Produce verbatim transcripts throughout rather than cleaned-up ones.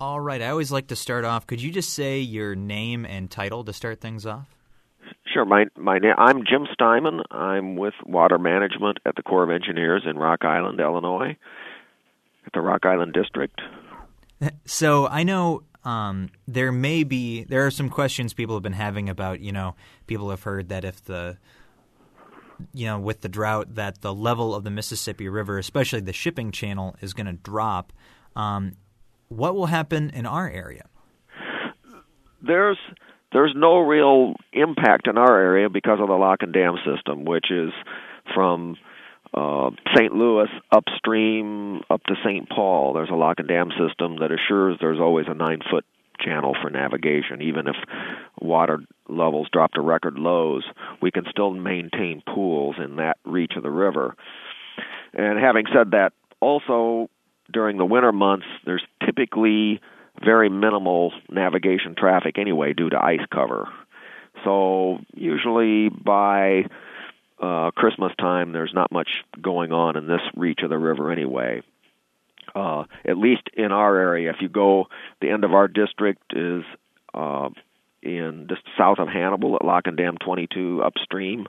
All right. I always like to start off. Could you just say your name and title to start things off? Sure. My my name. I'm Jim Steinman. I'm with Water Management at the Corps of Engineers in Rock Island, Illinois, at the Rock Island District. So I know um, there may be there are some questions people have been having about. You know, people have heard that if the you know with the drought that the level of the Mississippi River, especially the shipping channel, is going to drop. Um, what will happen in our area? There's There's no real impact in our area because of the lock and dam system, which is from uh, Saint Louis upstream up to Saint Paul. There's a lock and dam system that assures there's always a nine-foot channel for navigation. Even if water levels drop to record lows, we can still maintain pools in that reach of the river. And having said that, also during the winter months, there's typically very minimal navigation traffic anyway due to ice cover. So usually by uh, Christmas time, there's not much going on in this reach of the river anyway. Uh, at least in our area, if you go, the end of our district is uh, in just south of Hannibal at Lock and Dam twenty-two upstream,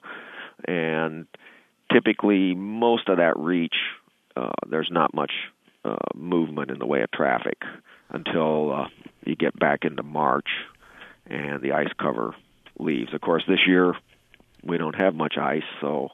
and typically most of that reach, uh, there's not much uh, movement in the way of traffic until uh, you get back into March and the ice cover leaves. Of course, this year we don't have much ice, so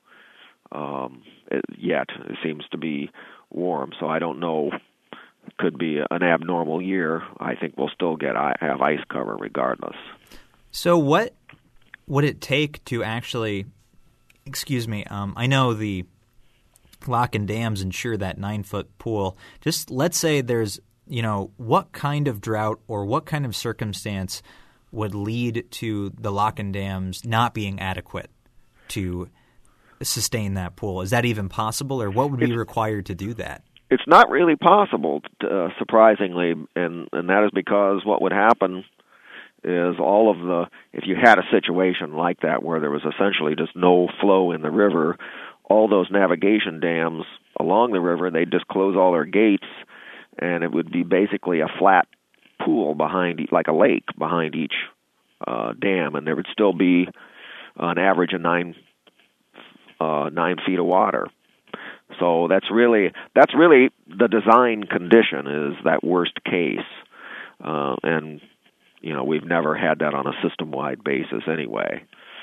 um, it, yet it seems to be warm. So I don't know. It could be an abnormal year. I think we'll still get have ice cover regardless. So what would it take to actually, excuse me, um, I know the lock and dams ensure that nine-foot pool. Just let's say there's You know, what kind of drought or what kind of circumstance would lead to the lock and dams not being adequate to sustain that pool? Is that even possible, or what would be it's, required to do that? It's not really possible, uh, surprisingly, and, and that is because what would happen is all of the, if you had a situation like that where there was essentially just no flow in the river, all those navigation dams along the river, they'd just close all their gates, and it would be basically a flat pool behind, like a lake behind each uh, dam, and there would still be an average of nine uh, nine feet of water. So that's really that's really the design condition is that worst case, uh, and you know we've never had that on a system-wide basis anyway.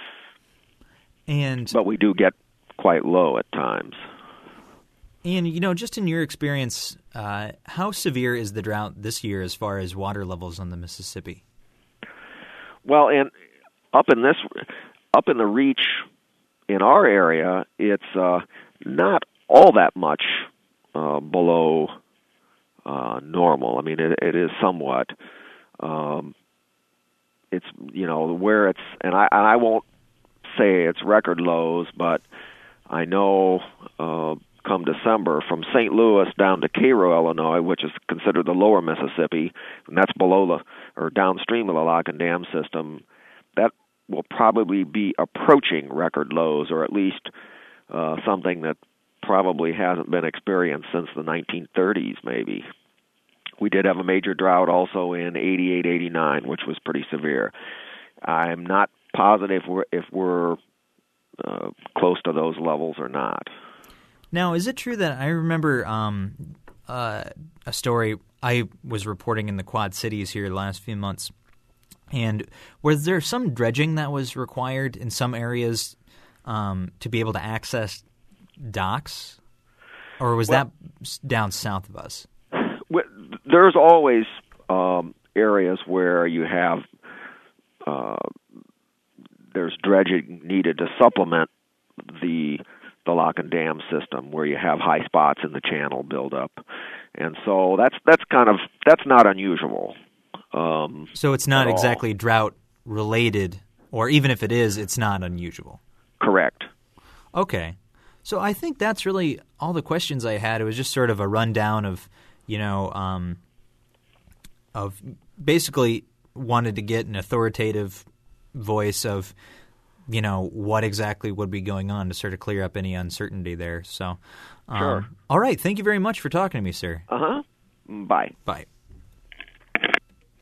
And but we do get quite low at times. And, you know, just in your experience, uh, how severe is the drought this year as far as water levels on the Mississippi? Well, in, up in this, up in the reach in our area, it's uh, not all that much uh, below uh, normal. I mean, it, it is somewhat. Um, it's, you know, where it's, and I, and I won't say it's record lows, but I know uh, come December, from Saint Louis down to Cairo, Illinois, which is considered the lower Mississippi, and that's below the or downstream of the lock and dam system, that will probably be approaching record lows, or at least uh, something that probably hasn't been experienced since the nineteen thirties, maybe. We did have a major drought also in eighty-eight eighty-nine, which was pretty severe. I'm not positive if we're, if we're uh, close to those levels or not. Now, is it true that I remember um, uh, a story I was reporting in the Quad Cities here the last few months, and was there some dredging that was required in some areas um, to be able to access docks, or was well, that down south of us? There's always um, areas where you have uh, there's dredging needed to supplement the the lock and dam system, where you have high spots in the channel build up, and so that's that's kind of that's not unusual. Um, so it's not exactly drought related, or even if it is, it's not unusual. Correct. Okay, so I think that's really all the questions I had. It was just sort of a rundown of, you know, um, of basically wanted to get an authoritative voice of, you know, what exactly would be going on to sort of clear up any uncertainty there. So, um, sure. All right. Thank you very much for talking to me, sir. Uh-huh. Bye. Bye.